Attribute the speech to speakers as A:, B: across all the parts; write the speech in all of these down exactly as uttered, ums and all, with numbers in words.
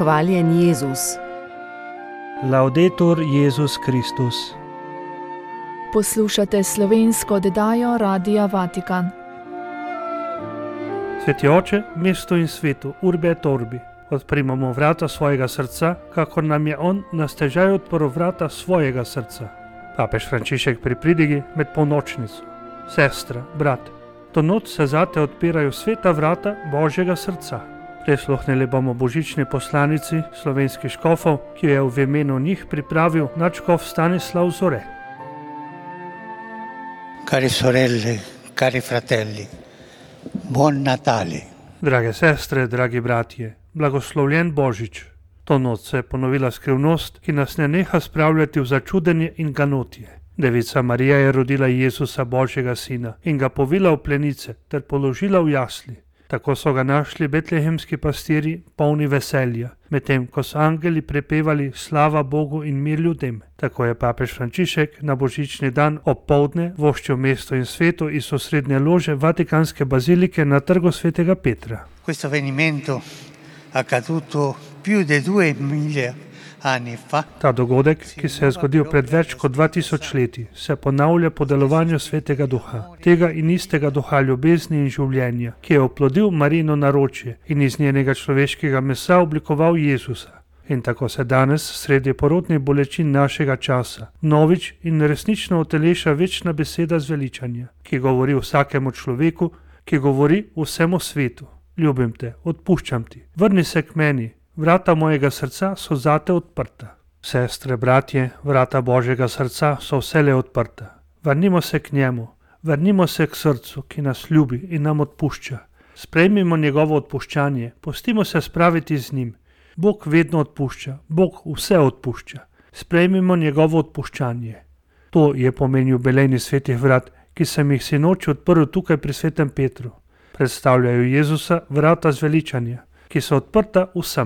A: Hvaljen Jezus.
B: Laudetur Jezus Kristus.
C: Poslušate slovensko oddajo Radia Vatikan.
B: Sveti oče, mestu in svetu, urbi et orbi, odprimo vrata svojega srca, kakor nam je on na stežaj odprl vrata svojega srca. Papež Frančišek pri pridigi med polnočnico. Sestra, brat, to noč se zate odpirajo sveta vrata Božjega srca. Prisluhnili bomo božični poslanici slovenskih škofov, ki jo je v imenu njih pripravil nadškof Stanislav Zore.
D: Cari sorelle, cari fratelli, buon Natale.
B: Drage sestre, dragi bratje, blagoslovljen Božič. To noč se je ponovila skrivnost, ki nas ne neha spravljati v začudenje in ganotje. Devica Marija je rodila Jezusa, Božjega sina, in ga povila v plenice ter položila v jasli. Tako so ga našli betlehemski pastirji, polni veselja, medtem ko so angeli prepevali slava Bogu in mir ljudem. Tako je papež Frančišek na božični dan opoldne voščil mesto in svetu iz osrednje lože Vatikanske bazilike na trgu svetega Petra.
D: Questo avvenimento accaduto più di due mila anni fa.
B: Ta dogodek, ki se je zgodil pred več kot dva tisoč leti, se ponavlja po delovanju svetega duha, tega in istega duha ljubezni in življenja, ki je oplodil Marijino naročje in iz njenega človeškega mesa oblikoval Jezusa. In tako se danes, sredi porodnih bolečin našega časa, novič in resnično uteleša večna beseda zveličanja, ki govori vsakemu človeku, ki govori vsemu svetu. Ljubim te, odpuščam ti, vrni se k meni, vrata mojega srca so zate odprta. Sestre, bratje, vrata Božjega srca so vselej odprta. Vrnimo se k njemu, vrnimo se k srcu, ki nas ljubi in nam odpušča. Sprejmimo njegovo odpuščanje, pustimo se spraviti z njim. Bog vedno odpušča, Bog vse odpušča. Sprejmimo njegovo odpuščanje. To je pomen jubilejnih svetih vrat, ki sem jih sinoči odprl tukaj pri svetem Petru. Predstavljajo Jezusa vrata zveličanja, ki so odprta vsem.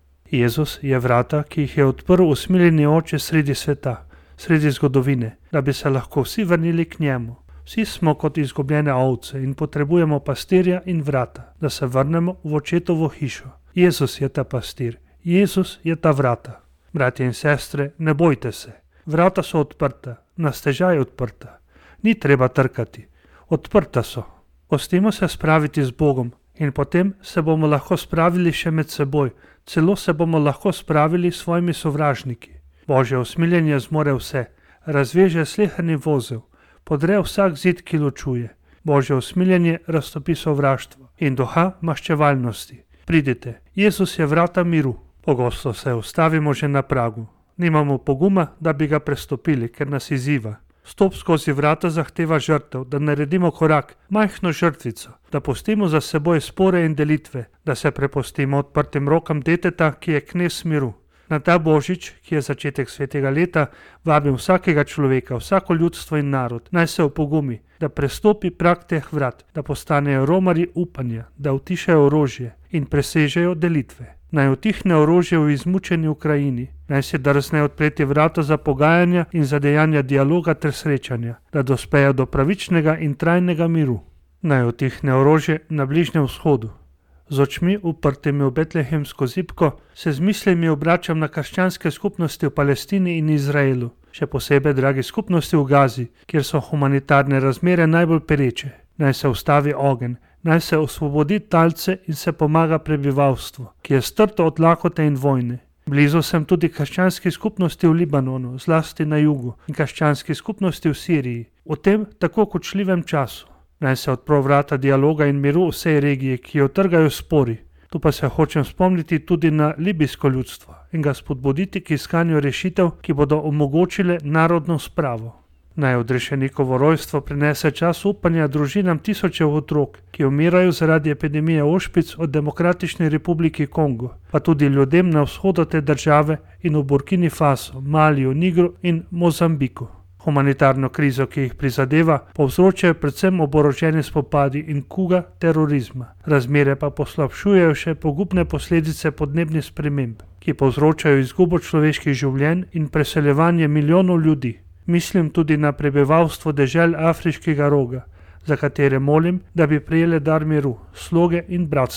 B: Jezus je vrata, ki jih je odprl usmiljeni oče sredi sveta, sredi zgodovine, da bi se lahko vsi vrnili k njemu. Vsi smo kot izgubljene ovce in potrebujemo pastirja in vrata, da se vrnemo v očetovo hišo. Jezus je ta pastir, Jezus je ta vrata. Bratje in sestre, ne bojte se. Vrata so odprta, na stežaj odprta. Ni treba trkati, odprta so. Pustimo se spraviti z Bogom in potem se bomo lahko spravili še med seboj, celo se bomo lahko spravili s svojimi sovražniki. Božje usmiljenje zmore vse, razveže sleherni vozel, podre vsak zid, ki ločuje. Božje usmiljenje raztopi sovraštvo in duha maščevalnosti. Pridite, Jezus je vrata miru. Pogosto se ustavimo že na pragu. Nimamo poguma, da bi ga prestopili, ker nas izziva. Stop skozi vrata zahteva žrtev, da naredimo korak, majhno žrtvico, da pustimo za seboj spore in delitve, da se prepustimo odprtim rokam deteta, ki je knez miru. Na ta Božič, ki je začetek svetega leta, vabim vsakega človeka, vsako ljudstvo in narod, naj se opogumi, da prestopi prag teh vrat, da postanejo romarji upanja, da utišajo orožje in presežejo delitve. Naj utihne orožje v izmučeni Ukrajini, naj se drznejo odpreti vrata za pogajanja in za dejanja dialoga ter srečanja, da dospejo do pravičnega in trajnega miru. Naj utihne orožje na Bližnjem vzhodu. Z očmi uprtimi v betlehemsko zibko se z mislimi obračam na krščanske skupnosti v Palestini in Izraelu, še posebej dragi skupnosti v Gazi, kjer so humanitarne razmere najbolj pereče. Naj se ustavi ogenj, naj se osvobodi talce in se pomaga prebivalstvu, ki je strto od lakote in vojne. Blizu sem tudi krščanski skupnosti v Libanonu, zlasti na jugu, in krščanski skupnosti v Siriji, v tem tako kočljivem času. Naj se odpro vrata dialoga in miru vsej regiji, ki jo trgajo spori. Tu pa se hočem spomniti tudi na libijsko ljudstvo in ga spodbuditi k iskanju rešitev, ki bodo omogočile narodno spravo. Naj odrešenikovo rojstvo prinese čas upanja družinam tisočev otrok, ki umirajo zaradi epidemije ošpic od Demokratične republike Kongo, pa tudi ljudem na vzhodu te države in v Burkini Faso, Maliju, Nigru in Mozambiku. Humanitarno krizo, ki jih prizadeva, povzročajo predvsem oboroženi spopadi in kuga terorizma. Razmere pa poslabšujejo še pogubne posledice podnebnih sprememb, ki povzročajo izgubo človeških življenj in preseljevanje milijonov ljudi. Mislim tudi na prebivalstvo dežel Afriškega roga, za katere molim, da bi prejele dar miru, sloge in bratstva.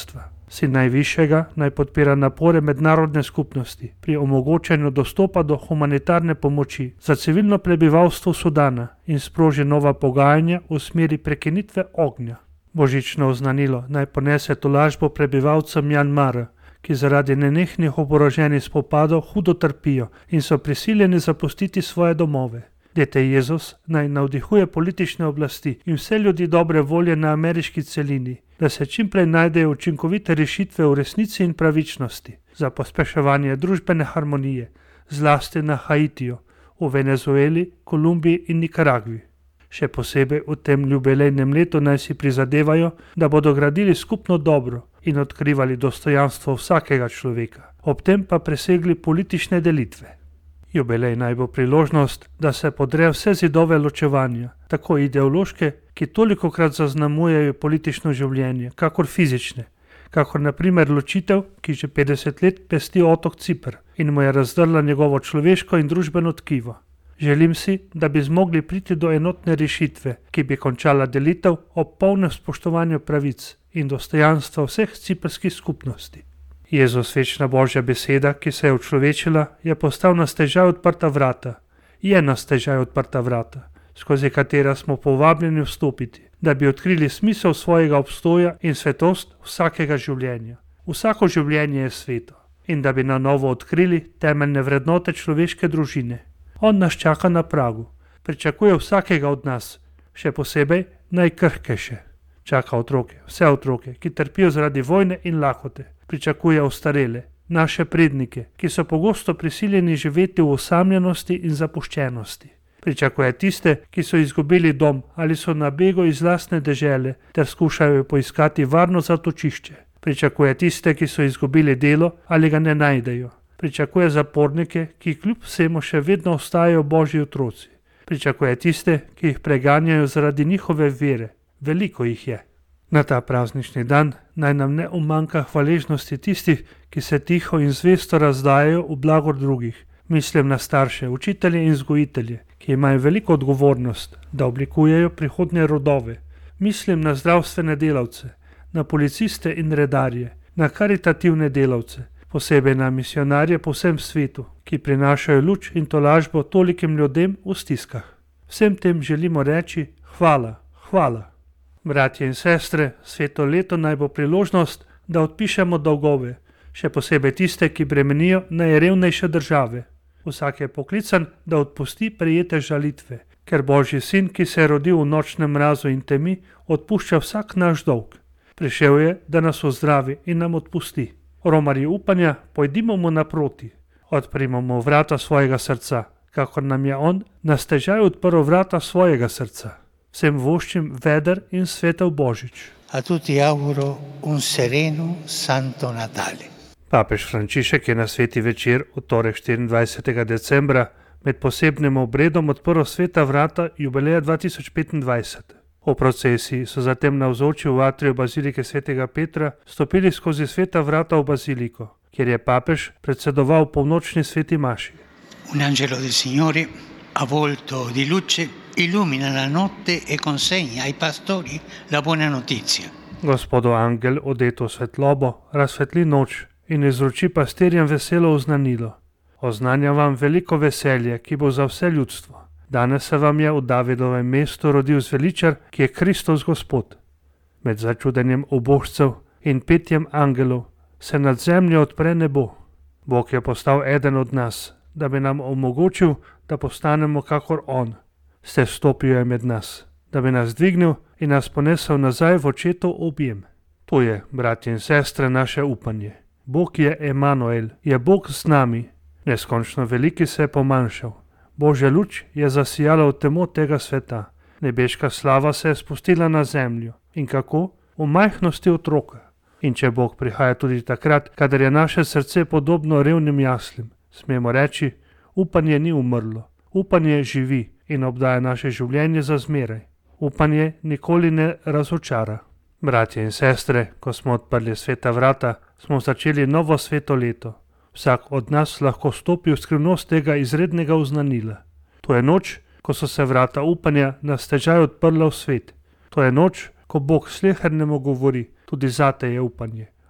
B: Sin najvišjega naj podpira napore mednarodne skupnosti pri omogočanju dostopa do humanitarne pomoči za civilno prebivalstvo Sudana in sproži nova pogajanja v smeri prekinitve ognja. Božično oznanilo naj ponese tolažbo prebivalcem Mjanmara, ki zaradi nenehnih oboroženih spopadov hudo trpijo in so prisiljeni zapustiti svoje domove. Dete Jezus naj navdihuje politične oblasti in vse ljudi dobre volje na ameriški celini, da se čimprej najdejo učinkovite rešitve v resnici in pravičnosti za pospeševanje družbene harmonije, zlasti na Haitiju, v Venezueli, Kolumbiji in Nikaragvi. Še posebej v tem jubilejnem letu naj si prizadevajo, da bodo gradili skupno dobro in odkrivali dostojanstvo vsakega človeka, ob tem pa presegli politične delitve. Jubilej naj bo priložnost, da se podre vse zidove ločevanja, tako ideološke, ki tolikokrat zaznamujejo politično življenje, kakor fizične, kakor na primer ločitev, ki že petdeset let pesti otok Cipr in mu je razdrla njegovo človeško in družbeno tkivo. Želim si, da bi zmogli priti do enotne rešitve, ki bi končala delitev ob polnem spoštovanju pravic in dostojanstva vseh ciprskih skupnosti. Jezus, večna Božja beseda, ki se je učlovečila, je postal na stežaj odprta vrata, je na stežaj odprta vrata, skozi katera smo povabljeni vstopiti, da bi odkrili smisel svojega obstoja in svetost vsakega življenja. Vsako življenje je sveto in da bi na novo odkrili temeljne vrednote človeške družine. On nas čaka na pragu, pričakuje vsakega od nas, še posebej najkrhkejše. Čaka otroke, vse otroke, ki trpijo zaradi vojne in lakote. Pričakuje ostarele, naše prednike, ki so pogosto prisiljeni živeti v osamljenosti in zapuščenosti. Pričakuje tiste, ki so izgubili dom ali so na begu iz lastne dežele ter skušajo poiskati varno zatočišče. Pričakuje tiste, ki so izgubili delo ali ga ne najdejo. Pričakuje zapornike, ki kljub vsemu še vedno ostajajo Božji otroci. Pričakuje tiste, ki jih preganjajo zaradi njihove vere. Veliko jih je. Na ta praznični dan naj nam ne umanjka hvaležnosti tistih, ki se tiho in zvesto razdajajo v blagor drugih. Mislim na starše, učitelje in vzgojitelje, ki imajo veliko odgovornost, da oblikujejo prihodnje rodove. Mislim na zdravstvene delavce, na policiste in redarje, na karitativne delavce, posebej na misionarje po vsem svetu, ki prinašajo luč in tolažbo tolikim ljudem v stiskah. Vsem tem želimo reči hvala, hvala. Bratje in sestre, sveto leto naj bo priložnost, da odpišemo dolgove, še posebej tiste, ki bremenijo najrevnejše države. Vsak je poklican, da odpusti prejete žalitve, ker Božji sin, ki se je rodil v nočnem mrazu in temi, odpušča vsak naš dolg. Prišel je, da nas ozdravi in nam odpusti. Romarji upanja, pojdimo mu naproti, odprimo mu vrata svojega srca, kakor nam je on na stežaj odprl vrata svojega srca. Vsem voščim veder in svetel Božič.
D: A tutti auguro un sereno santo Natale.
B: Papež Frančišek je na sveti večer v torek štiriindvajsetega decembra med posebnim obredom odprl sveta vrata jubileja dva tisoč petindvajset. V procesiji so zatem navzoči v atriju bazilike svetega Petra stopili skozi sveta vrata v baziliko, kjer je papež predsedoval polnočni sveti maši.
D: Un angelo del Signore avvolto di luce illumina la notte e consegna ai pastori la buona notizia.
B: Gospodov angel, odet v svetlobo, razsvetli noč in izroči pastirjem veselo oznanilo. Oznanja vam veliko veselje, ki bo za vse ljudstvo. Danes se vam je v Davidovem mestu rodil zveličar, ki je Kristus Gospod. Med začudenjem ubožcev in petjem angelov se nad zemljo odpre nebo. Bog je postal eden od nas, da bi nam omogočil, da postanemo kakor on. Ste stopil je med nas, da bi nas dvignil in nas ponesel nazaj v očetov objem. To je, bratje in sestre, naše upanje. Bog je Emanuel, je Bog z nami. Neskončno veliki se je pomanjšal. Božja luč je zasijala v temo tega sveta. Nebeška slava se je spustila na zemljo. In kako? V majhnosti otroka. In če Bog prihaja tudi takrat, kadar je naše srce podobno revnim jaslim, smemo reči, upanje ni umrlo. Upanje živi in obdaja naše življenje za zmeraj. Upanje nikoli ne razočara. Bratje in sestre, ko smo odprli sveta vrata, smo začeli novo sveto leto. Vsak od nas lahko stopi v skrivnost tega izrednega oznanila. To je noč, ko so se vrata upanja na stežaj odprla v svet. To je noč, ko Bog slehernemu govori, tudi zate je upanje.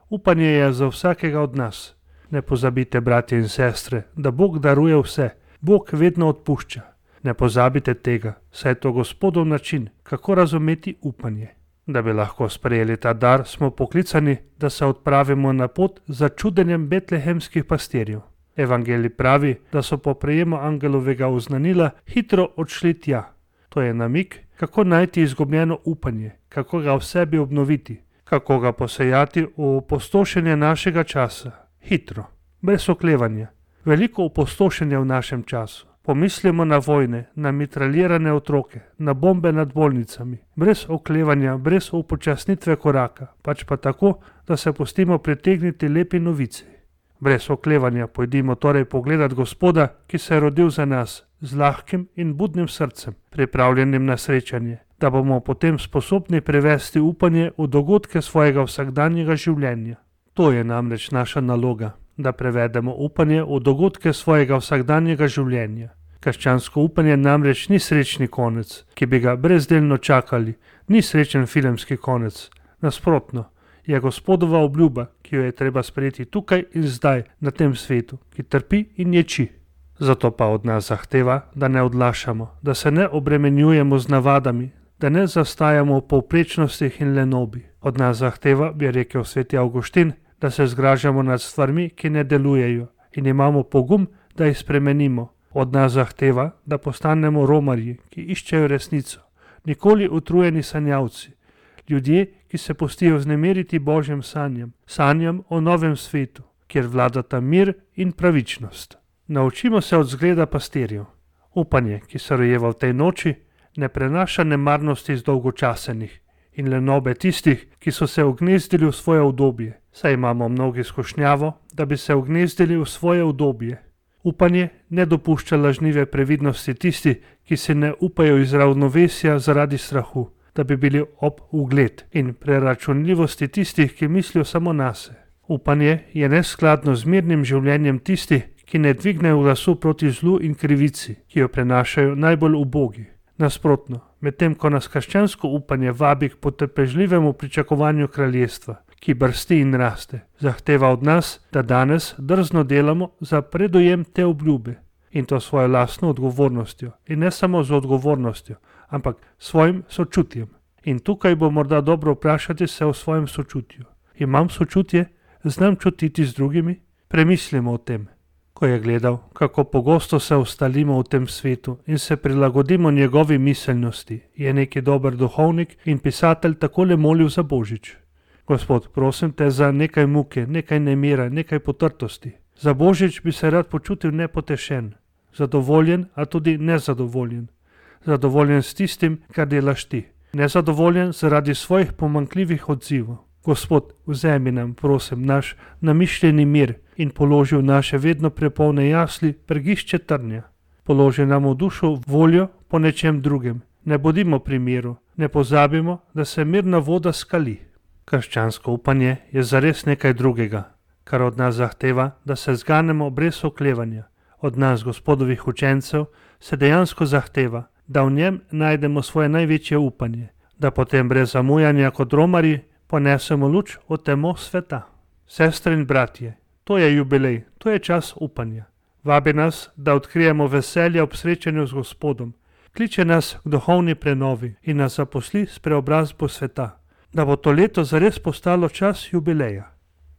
B: Upanje je za vsakega od nas. Ne pozabite, bratje in sestre, da Bog daruje vse. Bog vedno odpušča. Ne pozabite tega, saj je to Gospodov način, kako razumeti upanje. Da bi lahko sprejeli ta dar, smo poklicani, da se odpravimo na pot za čudenjem betlehemskih pastirjev. Evangelij pravi, da so po prejemu angelovega oznanila hitro odšli tja. To je namig, kako najti izgubljeno upanje, kako ga v sebi obnoviti, kako ga posejati v opustošenje našega časa. Hitro, brez oklevanja. Veliko opustošenja v našem času. Pomislimo na vojne, na mitraljirane otroke, na bombe nad bolnicami, brez oklevanja, brez upočasnitve koraka, pač pa tako, da se pustimo pritegniti lepi novici. Brez oklevanja pojdimo torej pogledat Gospoda, ki se je rodil za nas, z lahkim in budnim srcem, pripravljenim na srečanje, da bomo potem sposobni prevesti upanje v dogodke svojega vsakdanjega življenja. To je namreč naša naloga, da prevedemo upanje v dogodke svojega vsakdanjega življenja. Krščansko upanje namreč ni srečni konec, ki bi ga brezdelno čakali, ni srečen filmski konec. Nasprotno, je Gospodova obljuba, ki jo je treba sprejeti tukaj in zdaj na tem svetu, ki trpi in ječi. Zato pa od nas zahteva, da ne odlašamo, da se ne obremenjujemo z navadami, da ne zastajamo v povprečnostih in lenobi. Od nas zahteva, bi rekel sveti Avguštin, da se zgražamo nad stvarmi, ki ne delujejo, in imamo pogum, da jih spremenimo. Od nas zahteva, da postanemo romarji, ki iščejo resnico, nikoli utrujeni sanjavci, ljudje, ki se pustijo vznemiriti Božjim sanjam, sanjam o novem svetu, kjer vladata mir in pravičnost. Naučimo se od zgleda pastirjev. Upanje, ki se rojeva v tej noči, ne prenaša nemarnosti z dolgočasenih in lenobe tistih, ki so se ugnezdili v svoje udobje, saj imamo mnogi skušnjavo, da bi se ugnezdili v svoje udobje. Upanje ne dopušča lažnive previdnosti tisti, ki se ne upajo iz ravnovesja zaradi strahu, da bi bili ob ugled, in preračunljivosti tistih, ki mislijo samo nase. Upanje je neskladno z mirnim življenjem tistih, ki ne dvignejo glasu proti zlu in krivici, ki jo prenašajo najbolj ubogi. Nasprotno, medtem ko nas krščansko upanje vabi k potrpežljivemu pričakovanju kraljestva, ki brsti in raste, zahteva od nas, da danes drzno delamo za predojem te obljube, in to svojo lastno odgovornostjo, in ne samo z odgovornostjo, ampak svojim sočutjem. In tukaj bo morda dobro vprašati se o svojem sočutju. Imam sočutje? Znam čutiti z drugimi? Premislimo o tem. Ko je gledal, kako pogosto se ustalimo v tem svetu in se prilagodimo njegovi miselnosti, je neki dober duhovnik in pisatelj takole molil za Božič. Gospod, prosim te za nekaj muke, nekaj nemira, nekaj potrtosti. Za Božič bi se rad počutil nepotešen, zadovoljen, a tudi nezadovoljen. Zadovoljen s tistim, kar delaš ti. Nezadovoljen zaradi svojih pomanjkljivih odzivov. Gospod, vzemi nam, prosim, naš namišljeni mir in položi v naše vedno prepolne jasli prgišče trnja. Položi nam v dušo voljo po nečem drugem. Ne bodimo pri miru, ne pozabimo, da se mirna voda skali. Krščansko upanje je zares nekaj drugega, kar od nas zahteva, da se zganemo brez oklevanja. Od nas, Gospodovih učencev, se dejansko zahteva, da v njem najdemo svoje največje upanje, da potem brez zamujanja kot romarji ponesemo luč v temo sveta. Sestre in bratje, to je jubilej, to je čas upanja. Vabi nas, da odkrijemo veselje ob srečanju z Gospodom. Kliče nas k duhovni prenovi in nas zaposli s preobrazbo sveta, da bo to leto zares postalo čas jubileja.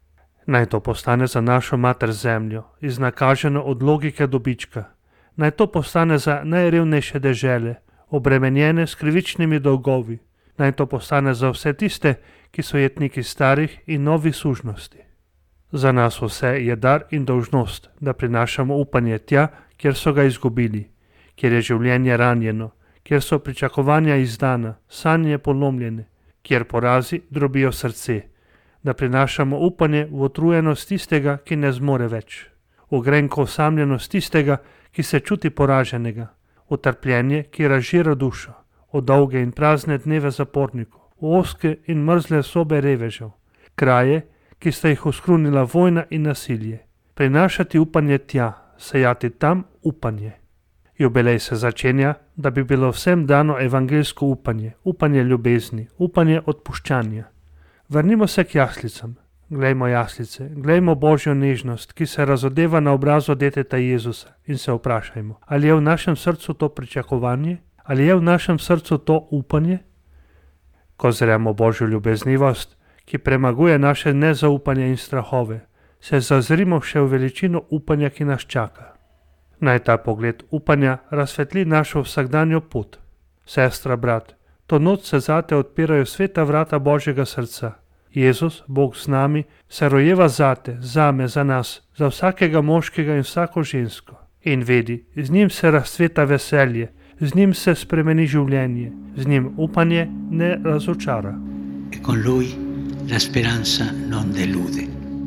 B: Naj to postane za našo mater zemljo, iznakaženo od logike dobička. Naj to postane za najrevnejše dežele, obremenjene s krivičnimi dolgovi. Naj to postane za vse tiste, ki so jetniki starih in novih sužnosti. Za nas vse je dar in dolžnost, da prinašamo upanje tja, kjer so ga izgubili, kjer je življenje ranjeno, kjer so pričakovanja izdana, sanje polomljene, kjer porazi drobijo srce, da prinašamo upanje v utrujenost tistega, ki ne zmore več, v grenko osamljenost tistega, ki se čuti poraženega, v trpljenje, ki razžira dušo, v dolge in prazne dneve zapornikov, v ozke in mrzle sobe revežev, kraje, ki sta jih oskrunila vojna in nasilje. Prinašati upanje tja, sejati tam upanje. Jubilej se začenja, da bi bilo vsem dano evangeljsko upanje, upanje ljubezni, upanje odpuščanja. Vrnimo se k jaslicam. glejmo jaslice, glejmo Božjo nežnost, ki se razodeva na obrazu deteta Jezusa in se vprašajmo, ali je v našem srcu to pričakovanje, ali je v našem srcu to upanje? Ko zremo Božjo ljubeznivost, ki premaguje naše nezaupanje in strahove, se zazrimo še v veličino upanja, ki nas čaka. Naj ta pogled upanja razsvetli našo vsakdanjo pot. Sestra, brat, to noč se zate odpirajo sveta vrata Božjega srca. Jezus, Bog z nami, se rojeva zate, zame, za nas, za vsakega moškega in vsako žensko. In vedi, z njim se razcveta veselje, z njim se spremeni življenje, z njim upanje ne razočara.
D: E con lui la speranza non delude.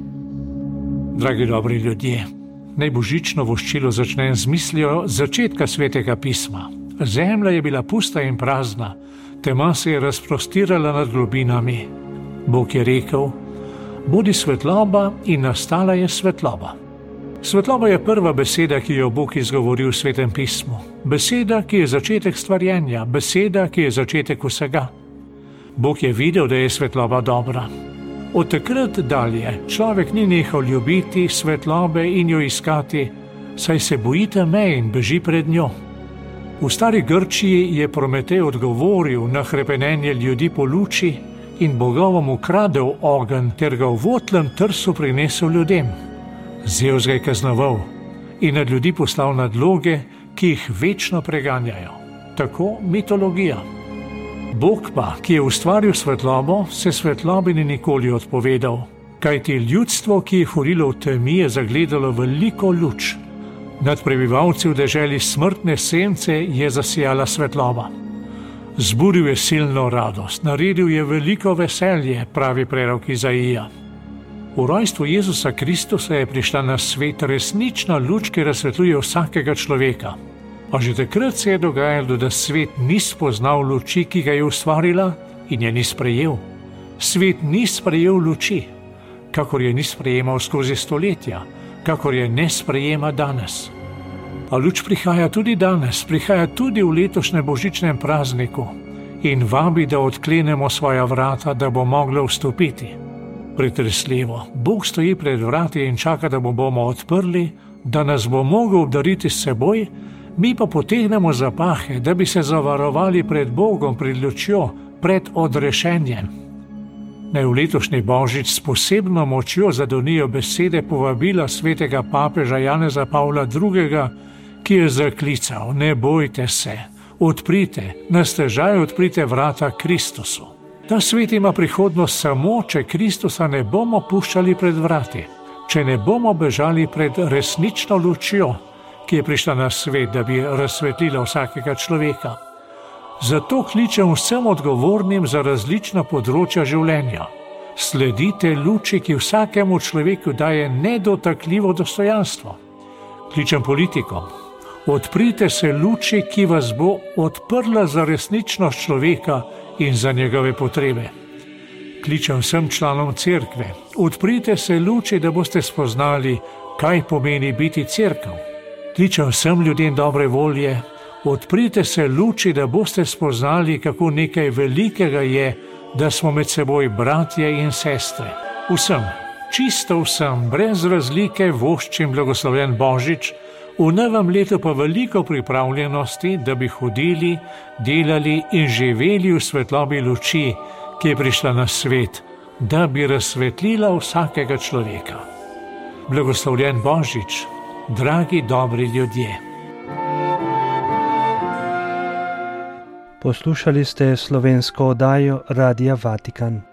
A: Dragi dobri ljudje, naj božično voščilo začnem z mislijo začetka svetega pisma. Zemlja je bila pusta in prazna, tema se je razprostirala nad globinami. Bog je rekel, bodi svetloba, in nastala je svetloba. Svetloba je prva beseda, ki jo Bog izgovori v svetem pismu. Beseda, ki je začetek stvarjenja, beseda, ki je začetek vsega. Bog je videl, da je svetloba dobra. Od takrat dalje človek ni nehal ljubiti svetlobe in jo iskati, saj se boji teme in beži pred njo. V stari Grčiji je Prometej odgovoril na hrepenenje ljudi po luči in bogovom ukradel ogenj ter ga v votlem trsu prinesel ljudem. Zevs ga je kaznoval in nad ljudi poslal nadloge, ki jih večno preganjajo. Tako mitologija. Bog pa, ki je ustvaril svetlobo, se svetlobi ni nikoli odpovedal, kajti ljudstvo, ki je hodilo v temi, je zagledalo veliko luč. Nad prebivalci v deželi smrtne sence je zasijala svetloba. Zbudil je silno radost, naredil je veliko veselje, pravi prerok Izaija. V rojstvu Jezusa Kristusa je prišla na svet resnična luč, ki razsvetljuje vsakega človeka. A že takrat se je dogajalo, da svet ni spoznal luči, ki ga je ustvarila, in je ni sprejel. Svet ni sprejel luči, kakor je ni sprejemal skozi stoletja, kakor je ne sprejema danes. A luč prihaja tudi danes, prihaja tudi v letošnjem božičnem prazniku in vabi, da odklenemo svoja vrata, da bo mogla vstopiti. Pretresljivo, Bog stoji pred vrati in čaka, da mu bomo odprli, da nas bo mogel obdariti s seboj, mi pa potegnemo zapahe, da bi se zavarovali pred Bogom, pred lučjo, pred odrešenjem. Naj v letošnji božič s posebno močjo zadonijo besede povabila svetega papeža Janeza Pavla drugega, ki je zaklical: ne bojte se, odprite, na stežaj odprite vrata Kristusu. Ta svet ima prihodnost samo, če Kristusa ne bomo puščali pred vrati, če ne bomo bežali pred resnično lučjo, ki je prišla na svet, da bi razsvetlila vsakega človeka. Zato kličem vsem odgovornim za različna področja življenja. Sledite luči, ki vsakemu človeku daje nedotakljivo dostojanstvo. Kličem politikom. Odprite se luči, ki vas bo odprla za resničnost človeka in za njegove potrebe. Kličem vsem članom cerkve. Odprite se luči, da boste spoznali, kaj pomeni biti cerkev. Kličem vsem ljudem dobre volje. Odprite se luči, da boste spoznali, kako nekaj velikega je, da smo med seboj bratje in sestre. Vsem, čisto vsem, brez razlike voščim blagoslovljen Božič, v novem letu pa veliko pripravljenosti, da bi hodili, delali in živeli v svetlobi luči, ki je prišla na svet, da bi razsvetlila vsakega človeka. Blagoslovljen Božič, dragi dobri ljudje.
E: Poslušali ste slovensko oddajo Radia Vatikan.